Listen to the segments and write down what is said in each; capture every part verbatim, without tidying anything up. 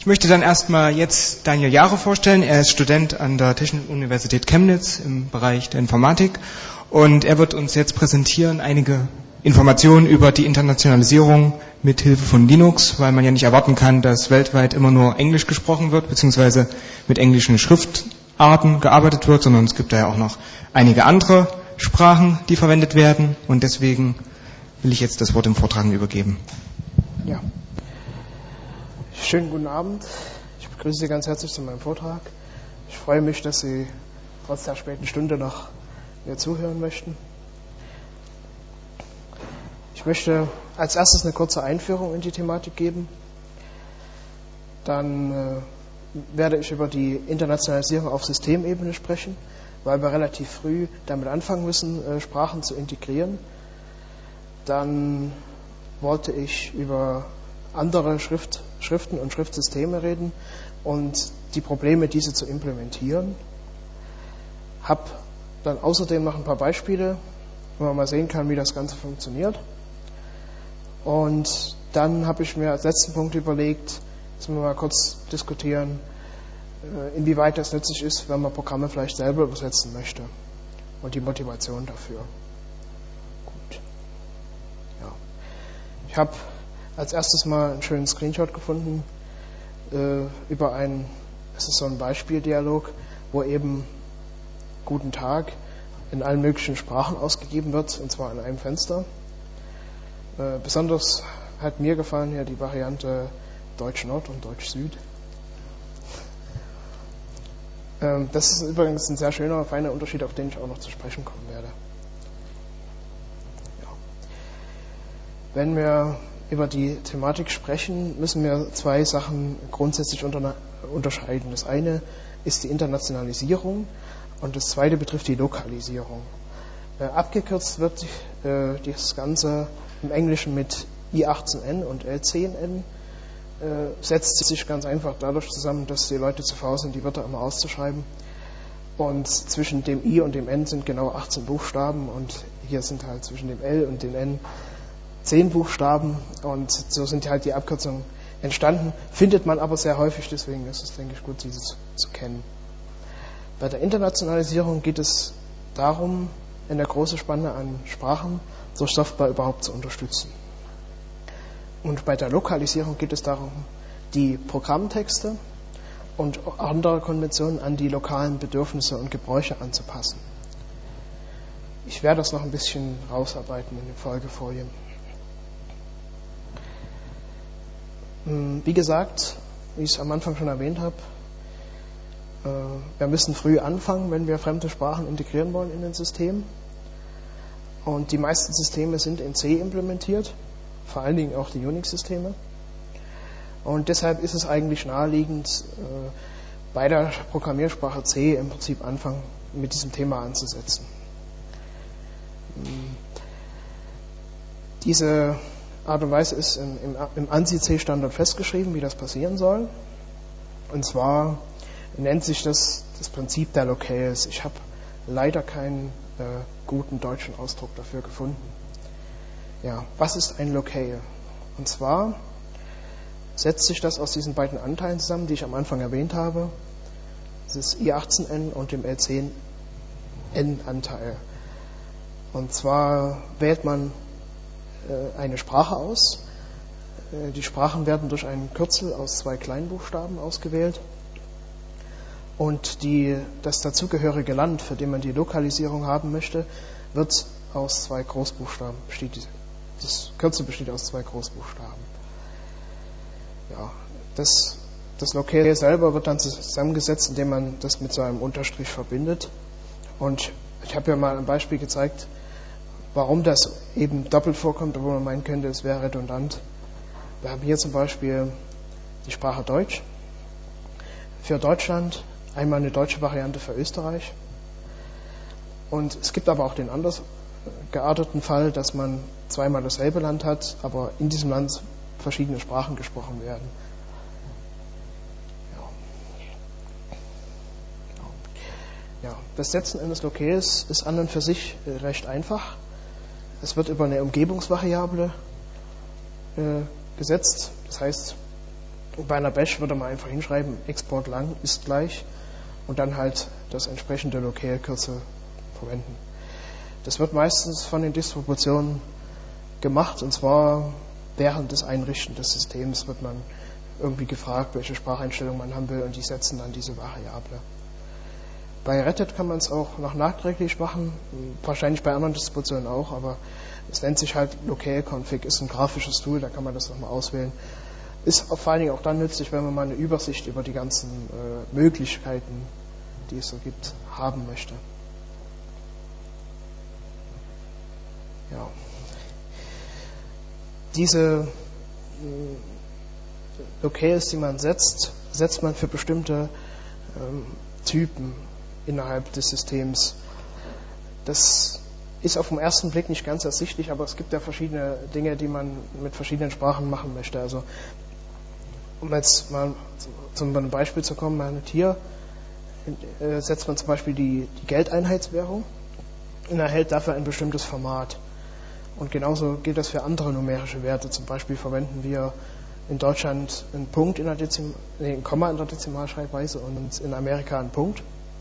Ich möchte dann erstmal jetzt Daniel Jahre vorstellen. Er ist Student an der Technischen Universität Chemnitz im Bereich der Informatik und er wird uns jetzt präsentieren einige Informationen über die Internationalisierung mit Hilfe von Linux, weil man ja nicht erwarten kann, dass weltweit immer nur Englisch gesprochen wird, beziehungsweise mit englischen Schriftarten gearbeitet wird, sondern es gibt da ja auch noch einige andere Sprachen, die verwendet werden und deswegen will ich jetzt das Wort dem Vortragenden übergeben. Ja. Schönen guten Abend. Ich begrüße Sie ganz herzlich zu meinem Vortrag. Ich freue mich, dass Sie trotz der späten Stunde noch mir zuhören möchten. Ich möchte als erstes eine kurze Einführung in die Thematik geben. Dann äh, werde ich über die Internationalisierung auf Systemebene sprechen, weil wir relativ früh damit anfangen müssen, äh, Sprachen zu integrieren. Dann wollte ich über andere Schrift, Schriften und Schriftsysteme reden und die Probleme, diese zu implementieren. Habe dann außerdem noch ein paar Beispiele, wo man mal sehen kann, wie das Ganze funktioniert. Und dann habe ich mir als letzten Punkt überlegt, dass wir mal kurz diskutieren, inwieweit das nützlich ist, wenn man Programme vielleicht selber übersetzen möchte und die Motivation dafür. Gut. Ja. Ich habe als erstes mal einen schönen Screenshot gefunden äh, über einen, es ist so ein Beispieldialog, wo eben Guten Tag in allen möglichen Sprachen ausgegeben wird, und zwar in einem Fenster. Äh, besonders hat mir gefallen hier die Variante Deutsch Nord und Deutsch Süd. Ähm, das ist übrigens ein sehr schöner, feiner Unterschied, auf den ich auch noch zu sprechen kommen werde. Ja. Wenn wir über die Thematik sprechen, müssen wir zwei Sachen grundsätzlich unter, unterscheiden. Das eine ist die Internationalisierung und das zweite betrifft die Lokalisierung. Äh, abgekürzt wird äh, das Ganze im Englischen mit I achtzehn N und L zehn N. Äh, setzt sich ganz einfach dadurch zusammen, dass die Leute zu faul sind, die Wörter immer auszuschreiben. Und zwischen dem I und dem N sind genau achtzehn Buchstaben und hier sind halt zwischen dem L und dem N zehn Buchstaben und so sind halt die Abkürzungen entstanden. Findet man aber sehr häufig, deswegen ist es, denke ich, gut, diese zu, zu kennen. Bei der Internationalisierung geht es darum, eine große Spanne an Sprachen durch Software überhaupt zu unterstützen. Und bei der Lokalisierung geht es darum, die Programmtexte und andere Konventionen an die lokalen Bedürfnisse und Gebräuche anzupassen. Ich werde das noch ein bisschen rausarbeiten in den Folgefolien. Wie gesagt, wie ich es am Anfang schon erwähnt habe, wir müssen früh anfangen, wenn wir fremde Sprachen integrieren wollen in ein System. Und die meisten Systeme sind in C implementiert, vor allen Dingen auch die Unix-Systeme. Und deshalb ist es eigentlich naheliegend, bei der Programmiersprache C im Prinzip anfangen, mit diesem Thema anzusetzen. Diese Art und Weise ist im, im, im ANSI-C-Standard festgeschrieben, wie das passieren soll. Und zwar nennt sich das das Prinzip der Locales. Ich habe leider keinen äh, guten deutschen Ausdruck dafür gefunden. Ja, was ist ein Locale? Und zwar setzt sich das aus diesen beiden Anteilen zusammen, die ich am Anfang erwähnt habe. Das ist I achtzehn N und dem L zehn N Anteil. Und zwar wählt man eine Sprache aus. Die Sprachen werden durch einen Kürzel aus zwei Kleinbuchstaben ausgewählt und die, das dazugehörige Land, für den man die Lokalisierung haben möchte, wird aus zwei Großbuchstaben besteht. Das Kürzel besteht aus zwei Großbuchstaben. Ja, das, das Locale selber wird dann zusammengesetzt, indem man das mit so einem Unterstrich verbindet. Und ich habe ja mal ein Beispiel gezeigt, warum das eben doppelt vorkommt, obwohl man meinen könnte, es wäre redundant. Wir haben hier zum Beispiel die Sprache Deutsch. Für Deutschland einmal eine deutsche Variante für Österreich. Und es gibt aber auch den anders gearteten Fall, dass man zweimal dasselbe Land hat, aber in diesem Land verschiedene Sprachen gesprochen werden. Ja. Ja, das Setzen eines Locales ist an und für sich recht einfach. Es wird über eine Umgebungsvariable äh, gesetzt. Das heißt, Bei einer Bash würde man einfach hinschreiben, Export lang ist gleich und dann halt das entsprechende Locale-Kürzel verwenden. Das wird meistens von den Distributionen gemacht, und zwar während des Einrichten des Systems wird man irgendwie gefragt, welche Spracheinstellung man haben will, und die setzen dann diese Variable. Bei Red Hat kann man es auch noch nachträglich machen, wahrscheinlich bei anderen Distributionen auch, aber es nennt sich halt Locale-Config, ist ein grafisches Tool, da kann man das nochmal auswählen. Ist vor allen Dingen auch dann nützlich, wenn man mal eine Übersicht über die ganzen äh, Möglichkeiten, die es so gibt, haben möchte. Ja. Diese äh, Locales, die man setzt, setzt man für bestimmte ähm, Typen innerhalb des Systems. Das ist auf den ersten Blick nicht ganz ersichtlich, aber es gibt ja verschiedene Dinge, die man mit verschiedenen Sprachen machen möchte. Also um jetzt mal zum Beispiel zu kommen, man hat hier äh, setzt man zum Beispiel die, die Geldeinheitswährung und erhält dafür ein bestimmtes Format. Und genauso gilt das für andere numerische Werte. Zum Beispiel verwenden wir in Deutschland einen Punkt in der Dezim- nee, ein Komma in der Dezimalschreibweise und in Amerika einen Punkt.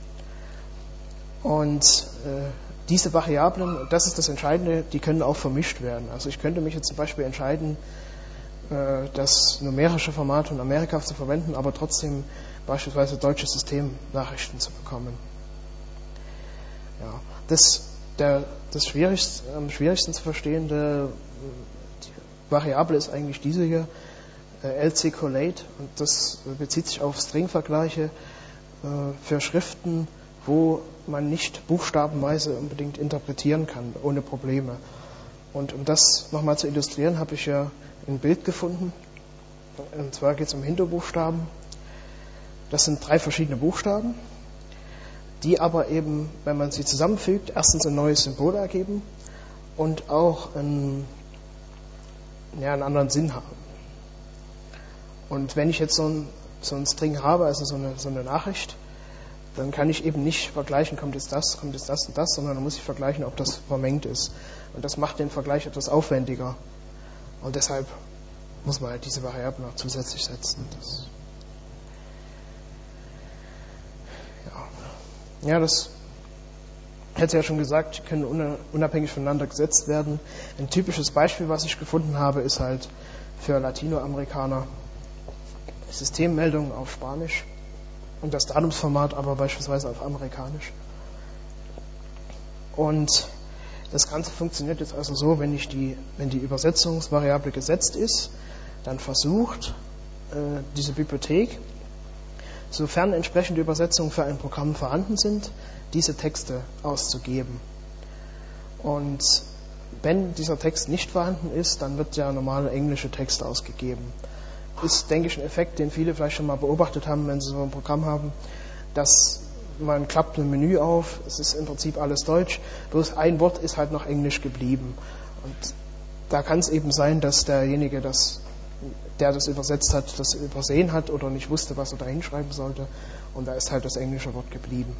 Und äh, diese Variablen, das ist das Entscheidende, die können auch vermischt werden. Also ich könnte mich jetzt zum Beispiel entscheiden, äh, das numerische Format von Amerika zu verwenden, aber trotzdem beispielsweise deutsche Systemnachrichten zu bekommen. Ja, das, der, das schwierigste, am schwierigsten zu verstehende Variable ist eigentlich diese hier, L C collate, und das bezieht sich auf String-Vergleiche äh, für Schriften, wo man nicht buchstabenweise unbedingt interpretieren kann, ohne Probleme. Und um das nochmal zu illustrieren, habe ich ja ein Bild gefunden. Und zwar geht es um Hindu-Buchstaben. Das sind drei verschiedene Buchstaben, die aber eben, wenn man sie zusammenfügt, erstens ein neues Symbol ergeben und auch einen, ja, einen anderen Sinn haben. Und wenn ich jetzt so einen so ein String habe, also so eine, so eine Nachricht, dann kann ich eben nicht vergleichen, kommt jetzt das, kommt jetzt das und das, sondern dann muss ich vergleichen, ob das vermengt ist. Und das macht den Vergleich etwas aufwendiger. Und deshalb muss man halt diese Variable noch zusätzlich setzen. Das, ja. ja, das hätte ja schon gesagt, die können unabhängig voneinander gesetzt werden. Ein typisches Beispiel, was ich gefunden habe, ist halt für Latinoamerikaner Systemmeldungen auf Spanisch und das Datumsformat aber beispielsweise auf Amerikanisch. Und das Ganze funktioniert jetzt also so, wenn, ich die, wenn die Übersetzungsvariable gesetzt ist, dann versucht äh, diese Bibliothek, sofern entsprechende Übersetzungen für ein Programm vorhanden sind, diese Texte auszugeben. Und wenn dieser Text nicht vorhanden ist, dann wird der normale englische Text ausgegeben. Ist, denke ich, ein Effekt, den viele vielleicht schon mal beobachtet haben, wenn sie so ein Programm haben, dass man klappt ein Menü auf, es ist im Prinzip alles Deutsch, bloß ein Wort ist halt noch Englisch geblieben. Und da kann es eben sein, dass derjenige, das, der das übersetzt hat, das übersehen hat oder nicht wusste, was er da hinschreiben sollte, und da ist halt das englische Wort geblieben.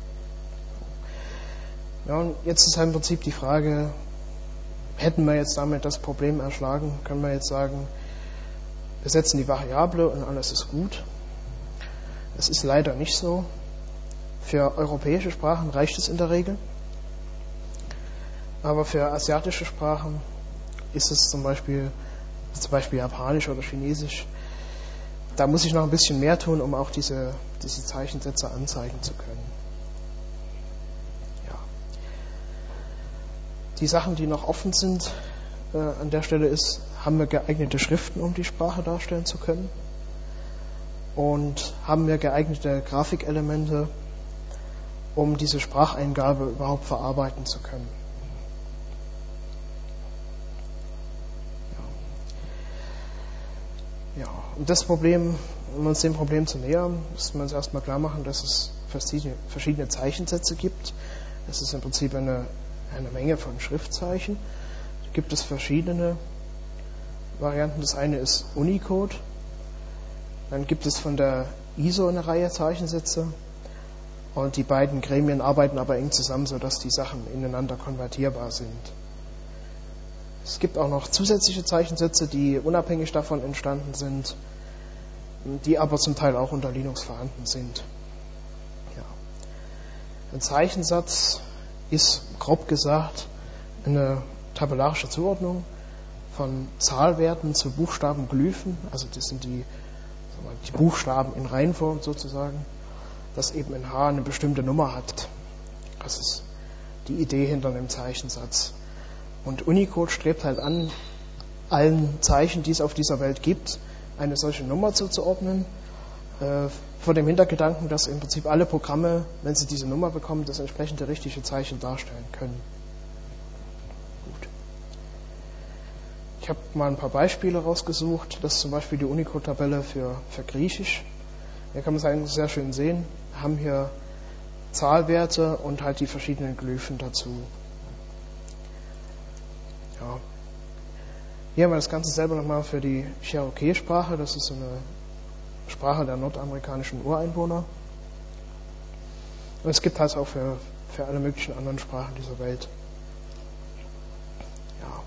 Ja, und jetzt ist halt im Prinzip die Frage, hätten wir jetzt damit das Problem erschlagen, können wir jetzt sagen, wir setzen die Variable und alles ist gut. Es ist leider nicht so. Für europäische Sprachen reicht es in der Regel. Aber für asiatische Sprachen ist es zum Beispiel, zum Beispiel Japanisch oder Chinesisch, da muss ich noch ein bisschen mehr tun, um auch diese, diese Zeichensätze anzeigen zu können. Ja. Die Sachen, die noch offen sind, äh, an der Stelle ist, haben wir geeignete Schriften, um die Sprache darstellen zu können? Und haben wir geeignete Grafikelemente, um diese Spracheingabe überhaupt verarbeiten zu können? Ja, ja. Und das Problem, um uns dem Problem zu nähern, müssen wir uns erstmal klar machen, dass es verschiedene, verschiedene Zeichensätze gibt. Es ist im Prinzip eine, eine Menge von Schriftzeichen. Da gibt es verschiedene Varianten. Das eine ist Unicode. Dann gibt es von der I S O eine Reihe Zeichensätze. Und die beiden Gremien arbeiten aber eng zusammen, sodass die Sachen ineinander konvertierbar sind. Es gibt auch noch zusätzliche Zeichensätze, die unabhängig davon entstanden sind. die aber zum Teil auch unter Linux vorhanden sind. Ja. Ein Zeichensatz ist, grob gesagt, eine tabellarische Zuordnung von Zahlwerten zu Buchstabenglyphen, also das sind die, die Buchstaben in Reihenform sozusagen, dass eben ein H eine bestimmte Nummer hat. Das ist die Idee hinter einem Zeichensatz. Und Unicode strebt halt an, allen Zeichen, die es auf dieser Welt gibt, eine solche Nummer zuzuordnen, äh, vor dem Hintergedanken, dass im Prinzip alle Programme, wenn sie diese Nummer bekommen, das entsprechende richtige Zeichen darstellen können. Gut. Ich habe mal ein paar Beispiele rausgesucht. Das ist zum Beispiel die Unicode-Tabelle für, für Griechisch. Hier kann man es eigentlich sehr schön sehen. Wir haben hier Zahlwerte und halt die verschiedenen Glyphen dazu. Ja. Hier haben wir das Ganze selber nochmal für die Cherokee-Sprache. Das ist so eine Sprache der nordamerikanischen Ureinwohner. Und es gibt halt auch für, für alle möglichen anderen Sprachen dieser Welt. Ja.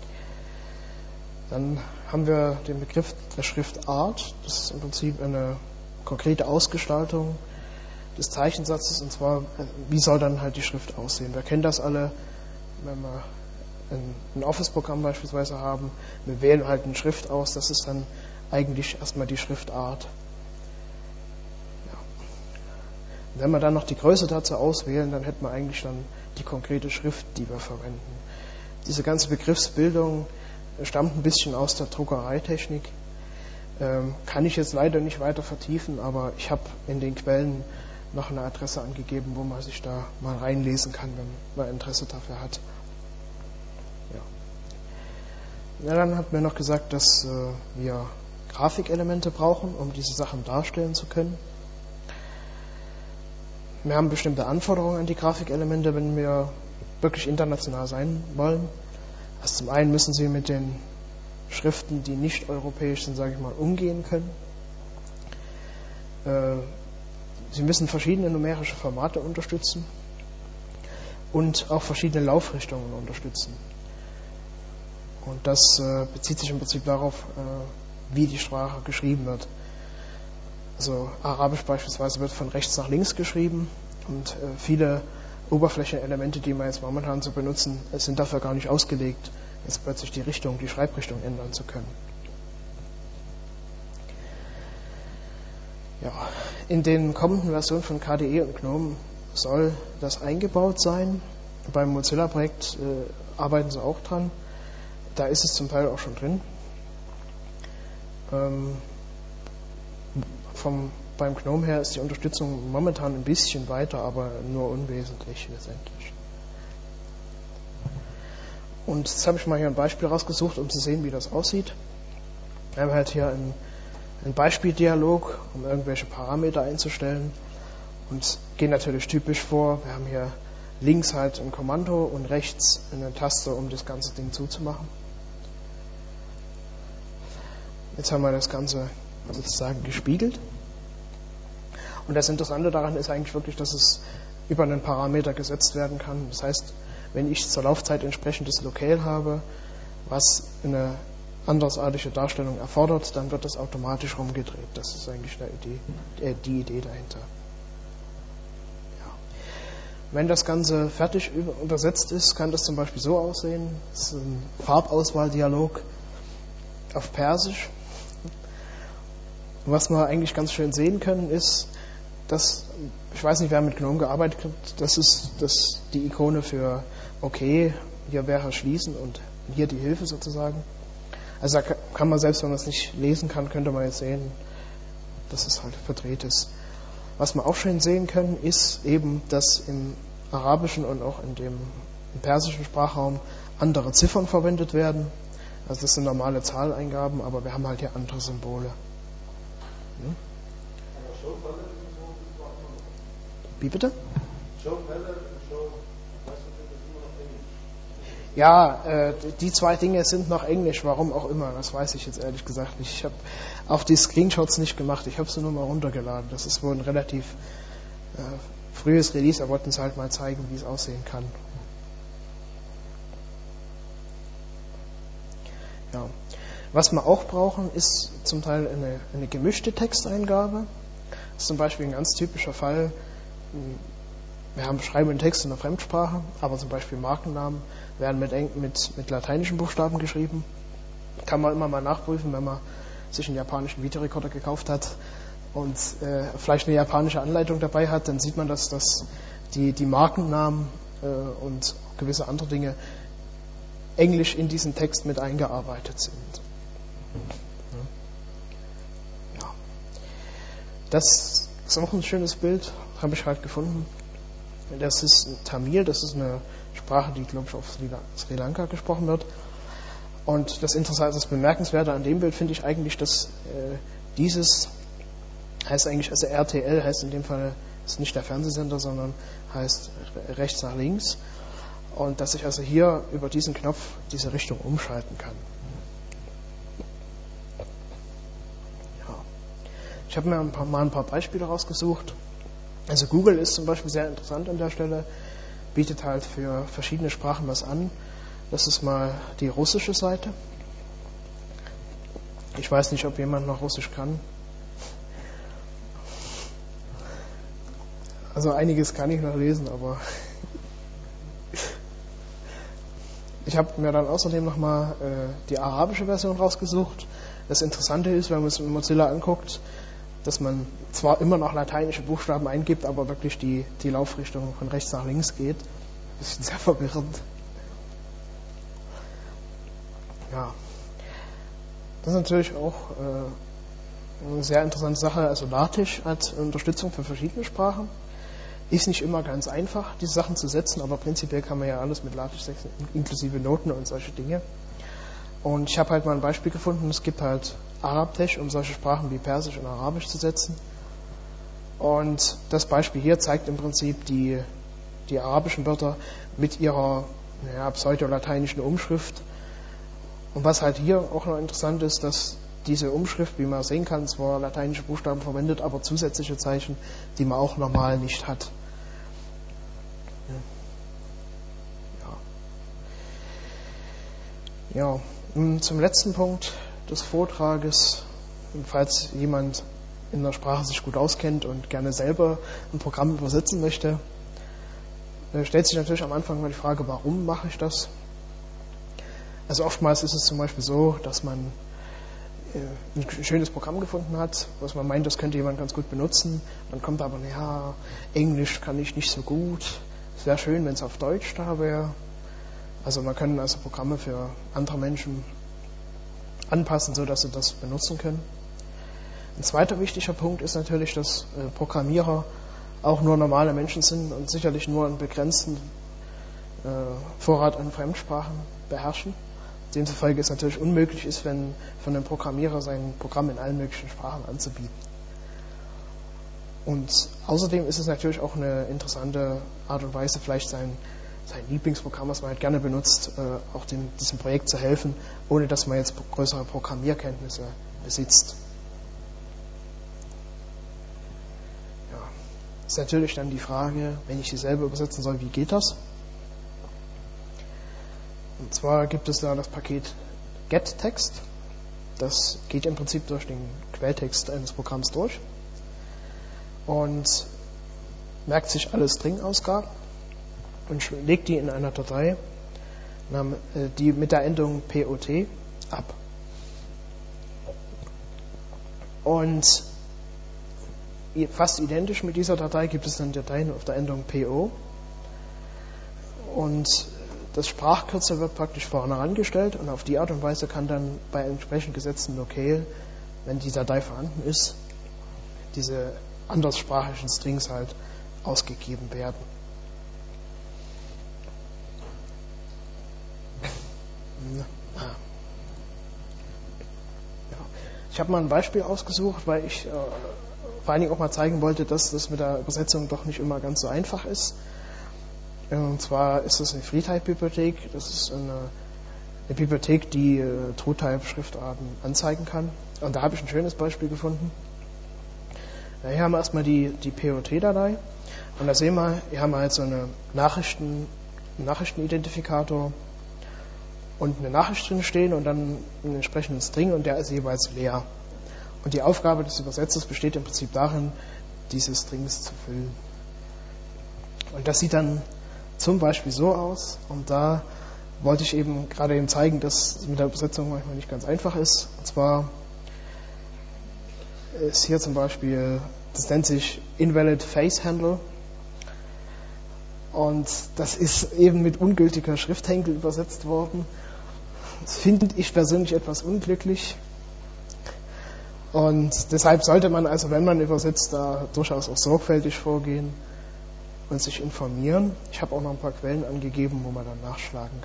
Dann haben wir den Begriff der Schriftart. Das ist im Prinzip eine konkrete Ausgestaltung des Zeichensatzes. Und zwar, wie soll dann halt die Schrift aussehen? Wir kennen das alle, wenn wir ein Office-Programm beispielsweise haben. Wir wählen halt eine Schrift aus. Das ist dann eigentlich erstmal die Schriftart. Ja. Wenn wir dann noch die Größe dazu auswählen, dann hätten wir eigentlich dann die konkrete Schrift, die wir verwenden. Diese ganze Begriffsbildung stammt ein bisschen aus der Druckereitechnik. Ähm, kann ich jetzt leider nicht weiter vertiefen, aber ich habe in den Quellen noch eine Adresse angegeben, wo man sich da mal reinlesen kann, wenn man Interesse dafür hat. Ja. Ja, dann hat mir noch gesagt, dass äh, wir Grafikelemente brauchen, um diese Sachen darstellen zu können. Wir haben bestimmte Anforderungen an die Grafikelemente, wenn wir wirklich international sein wollen. Also zum einen müssen sie mit den Schriften, die nicht europäisch sind, sage ich mal, umgehen können. Äh, sie müssen verschiedene numerische Formate unterstützen und auch verschiedene Laufrichtungen unterstützen. Und das äh, bezieht sich im Prinzip darauf, äh, wie die Sprache geschrieben wird. Also Arabisch beispielsweise wird von rechts nach links geschrieben und äh, viele Oberflächenelemente, die wir jetzt momentan so benutzen, sind dafür gar nicht ausgelegt, jetzt plötzlich die Richtung, die Schreibrichtung ändern zu können. Ja, in den kommenden Versionen von K D E und GNOME soll das eingebaut sein. Beim Mozilla-Projekt äh, arbeiten sie auch dran. Da ist es zum Teil auch schon drin. Ähm, vom, beim GNOME her ist die Unterstützung momentan ein bisschen weiter, aber nur unwesentlich letztendlich. Und jetzt habe ich mal hier ein Beispiel rausgesucht, um zu sehen, wie das aussieht. Wir haben halt hier einen, einen Beispieldialog, um irgendwelche Parameter einzustellen und gehen natürlich typisch vor. Wir haben hier links halt ein Kommando und rechts eine Taste, um das ganze Ding zuzumachen. Jetzt haben wir das Ganze sozusagen gespiegelt. Und das Interessante daran ist eigentlich wirklich, dass es über einen Parameter gesetzt werden kann. Das heißt, wenn ich zur Laufzeit entsprechendes Locale habe, was eine andersartige Darstellung erfordert, dann wird das automatisch rumgedreht. Das ist eigentlich eine Idee, äh, die Idee dahinter. Ja. Wenn das Ganze fertig übersetzt ist, kann das zum Beispiel so aussehen. Das ist ein Farbauswahldialog auf Persisch. Was wir eigentlich ganz schön sehen können, ist, dass, ich weiß nicht, wer mit GNOME gearbeitet hat, das ist das, die Ikone für okay, hier wäre schließen und hier die Hilfe sozusagen. Also da kann man, selbst wenn man es nicht lesen kann, könnte man jetzt sehen, dass es halt verdreht ist. Was wir auch schön sehen können, ist eben, dass im arabischen und auch in dem im persischen Sprachraum andere Ziffern verwendet werden. Also das sind normale Zahleingaben, aber wir haben halt hier andere Symbole. Hm? Wie bitte? Ja, äh, die zwei Dinge sind noch Englisch, warum auch immer, das weiß ich jetzt ehrlich gesagt nicht. Ich habe auch die Screenshots nicht gemacht, ich habe sie nur mal runtergeladen. Das ist wohl ein relativ äh, frühes Release, wir wollten es halt mal zeigen, wie es aussehen kann. Ja. Was wir auch brauchen, ist zum Teil eine, eine gemischte Texteingabe. Das ist zum Beispiel ein ganz typischer Fall. Wir haben schreiben einen Text in einer Fremdsprache, aber zum Beispiel Markennamen werden mit, mit, mit lateinischen Buchstaben geschrieben. Kann man immer mal nachprüfen, wenn man sich einen japanischen Videorekorder gekauft hat und äh, vielleicht eine japanische Anleitung dabei hat, dann sieht man, dass, dass die, die Markennamen äh, und gewisse andere Dinge Englisch in diesen Text mit eingearbeitet sind. Ja. Das ist auch ein schönes Bild, habe ich halt gefunden. Das ist Tamil, das ist eine Sprache, die, glaube ich, auf Sri Lanka gesprochen wird. Und das Interessante, das Bemerkenswerte an dem Bild finde ich eigentlich, dass äh, dieses heißt eigentlich, also R T L heißt in dem Fall, ist nicht der Fernsehsender, sondern heißt rechts nach links. Und dass ich also hier über diesen Knopf diese Richtung umschalten kann. Ja. Ich habe mir ein paar, mal ein paar Beispiele rausgesucht. Also Google ist zum Beispiel sehr interessant an der Stelle, bietet halt für verschiedene Sprachen was an. Das ist mal die russische Seite. Ich weiß nicht, ob jemand noch Russisch kann. Also einiges kann ich noch lesen, aber ich habe mir dann außerdem nochmal äh, die arabische Version rausgesucht. Das Interessante ist, wenn man es in Mozilla anguckt, dass man zwar immer noch lateinische Buchstaben eingibt, aber wirklich die, die Laufrichtung von rechts nach links geht. Das ist sehr verwirrend. Ja. Das ist natürlich auch äh, eine sehr interessante Sache. Also LaTeX als Unterstützung für verschiedene Sprachen. Ist nicht immer ganz einfach, diese Sachen zu setzen, aber prinzipiell kann man ja alles mit LaTeX setzen, inklusive Noten und solche Dinge. Und ich habe halt mal ein Beispiel gefunden, es gibt halt Arabtex, um solche Sprachen wie Persisch und Arabisch zu setzen. Und das Beispiel hier zeigt im Prinzip die, die arabischen Wörter mit ihrer ja, pseudo-lateinischen Umschrift. Und was halt hier auch noch interessant ist, dass diese Umschrift, wie man sehen kann, zwar lateinische Buchstaben verwendet, aber zusätzliche Zeichen, die man auch normal nicht hat. Ja. Ja. Und zum letzten Punkt des Vortrages, falls jemand in der Sprache sich gut auskennt und gerne selber ein Programm übersetzen möchte, stellt sich natürlich am Anfang mal die Frage, warum mache ich das? Also oftmals ist es zum Beispiel so, dass man ein schönes Programm gefunden hat, was man meint, das könnte jemand ganz gut benutzen. Dann kommt aber, ja, Englisch kann ich nicht so gut. Es wäre schön, wenn es auf Deutsch da wäre. Also man kann also Programme für andere Menschen anpassen, sodass sie das benutzen können. Ein zweiter wichtiger Punkt ist natürlich, dass äh, Programmierer auch nur normale Menschen sind und sicherlich nur einen begrenzten äh, Vorrat an Fremdsprachen beherrschen. Demzufolge es natürlich unmöglich ist, wenn von einem Programmierer sein Programm in allen möglichen Sprachen anzubieten. Und außerdem ist es natürlich auch eine interessante Art und Weise, vielleicht sein, sein Lieblingsprogramm, was man halt gerne benutzt, äh, auch dem, diesem Projekt zu helfen, ohne dass man jetzt größere Programmierkenntnisse besitzt. Ja. Ist natürlich dann die Frage, wenn ich sie selber übersetzen soll, wie geht das? Und zwar gibt es da das Paket getText. Das geht im Prinzip durch den Quelltext eines Programms durch und merkt sich alle String-Ausgaben und legt die in einer Datei, die mit der Endung P O T ab. Und fast identisch mit dieser Datei gibt es dann Dateien auf der Endung P O. Und das Sprachkürzel wird praktisch vorne herangestellt und auf die Art und Weise kann dann bei entsprechend gesetzten Locale, wenn die Datei vorhanden ist, diese anderssprachigen Strings halt ausgegeben werden. Ich habe mal ein Beispiel ausgesucht, weil ich äh, vor allen Dingen auch mal zeigen wollte, dass das mit der Übersetzung doch nicht immer ganz so einfach ist. Und zwar ist das eine FreeType-Bibliothek. Das ist eine, eine Bibliothek, die äh, TrueType-Schriftarten anzeigen kann. Und da habe ich ein schönes Beispiel gefunden. Ja, hier haben wir erstmal die, die P O T-Datei. Und da sehen wir, hier haben wir halt so eine Nachrichten, einen Nachrichtenidentifikator. und eine Nachricht drin stehen und dann einen entsprechenden String und der ist jeweils leer. Und die Aufgabe des Übersetzers besteht im Prinzip darin, diese Strings zu füllen. Und das sieht dann zum Beispiel so aus, und da wollte ich eben gerade eben zeigen, dass es mit der Übersetzung manchmal nicht ganz einfach ist. Und zwar ist hier zum Beispiel, das nennt sich Invalid Face Handle. Und das ist eben mit ungültiger Schrifthänkel übersetzt worden. Das finde ich persönlich etwas unglücklich. Und deshalb sollte man also, wenn man übersetzt, da durchaus auch sorgfältig vorgehen und sich informieren. Ich habe auch noch ein paar Quellen angegeben, wo man dann nachschlagen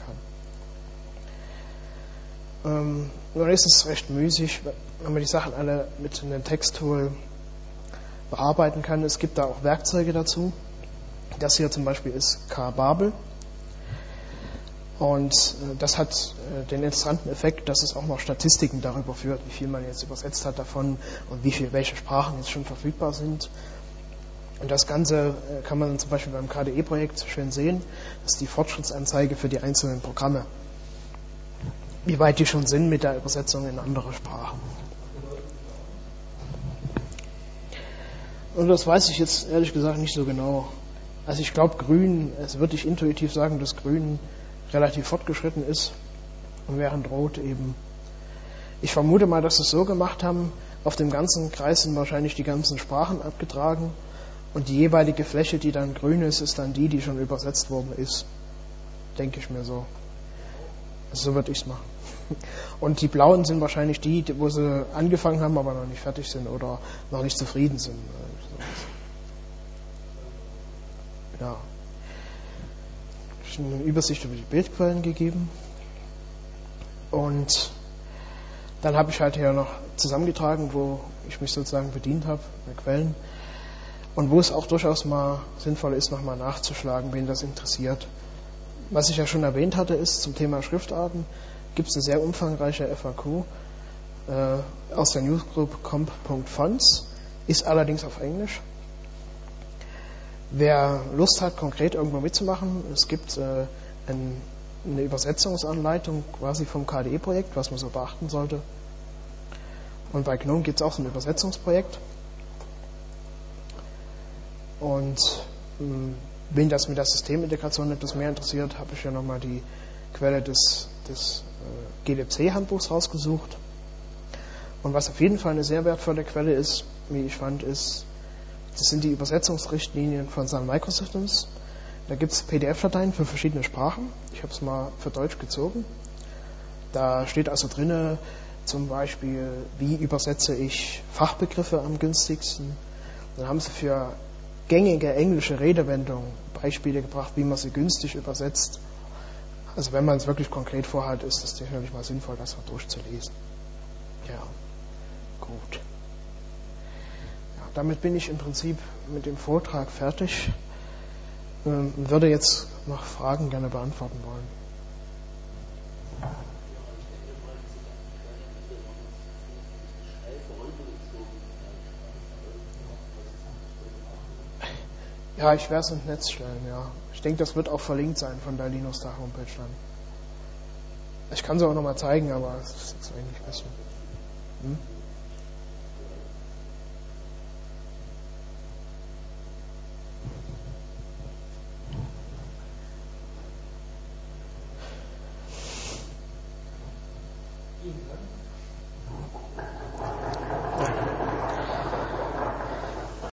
kann. Ähm, nun ist es recht müßig, wenn man die Sachen alle mit einem Texttool bearbeiten kann. Es gibt da auch Werkzeuge dazu. Das hier zum Beispiel ist K-Babel. Und äh, das hat äh, den interessanten Effekt, dass es auch noch Statistiken darüber führt, wie viel man jetzt übersetzt hat davon und wie viel, welche Sprachen jetzt schon verfügbar sind. Und das Ganze äh, kann man zum Beispiel beim K D E-Projekt schön sehen. Das ist die Fortschrittsanzeige für die einzelnen Programme. Wie weit die schon sind mit der Übersetzung in andere Sprachen. Und das weiß ich jetzt ehrlich gesagt nicht so genau. Also ich glaube, Grün, es würde ich intuitiv sagen, dass Grün relativ fortgeschritten ist und während Rot eben. Ich vermute mal, dass sie es so gemacht haben, auf dem ganzen Kreis sind wahrscheinlich die ganzen Sprachen abgetragen und die jeweilige Fläche, die dann grün ist, ist dann die, die schon übersetzt worden ist. Denke ich mir so. Also so würde ich es machen. Und die blauen sind wahrscheinlich die, wo sie angefangen haben, aber noch nicht fertig sind oder noch nicht zufrieden sind. Ja. Ich habe eine Übersicht über die Bildquellen gegeben. Und dann habe ich halt hier noch zusammengetragen, wo ich mich sozusagen bedient habe, bei Quellen. Und wo es auch durchaus mal sinnvoll ist, nochmal nachzuschlagen, wen das interessiert. Was ich ja schon erwähnt hatte, ist zum Thema Schriftarten, gibt es eine sehr umfangreiche F A Q äh, aus der Newsgroup comp punkt fonts, ist allerdings auf Englisch. Wer Lust hat, konkret irgendwo mitzumachen, es gibt äh, ein, eine Übersetzungsanleitung quasi vom K D E-Projekt, was man so beachten sollte. Und bei GNOME gibt es auch so ein Übersetzungsprojekt. Und mh, wen das mit der Systemintegration etwas mehr interessiert, habe ich ja nochmal die Quelle des, des äh, G D C-Handbuchs rausgesucht. Und was auf jeden Fall eine sehr wertvolle Quelle ist, wie ich fand, ist, das sind die Übersetzungsrichtlinien von Sun Microsystems. Da gibt es P D F-Dateien für verschiedene Sprachen. Ich habe es mal für Deutsch gezogen. Da steht also drin, zum Beispiel, wie übersetze ich Fachbegriffe am günstigsten. Dann haben sie für gängige englische Redewendungen Beispiele gebracht, wie man sie günstig übersetzt. Also wenn man es wirklich konkret vorhat, ist es sicherlich mal sinnvoll, das mal durchzulesen. Ja, gut. Ja, damit bin ich im Prinzip mit dem Vortrag fertig. Ähm, würde jetzt noch Fragen gerne beantworten wollen. Ja, ich werde es ins Netz stellen, ja. Ich denke, das wird auch verlinkt sein von der Linux-Tag-Homepage dann. Ich kann es auch nochmal zeigen, aber es ist eigentlich ein bisschen... Hm?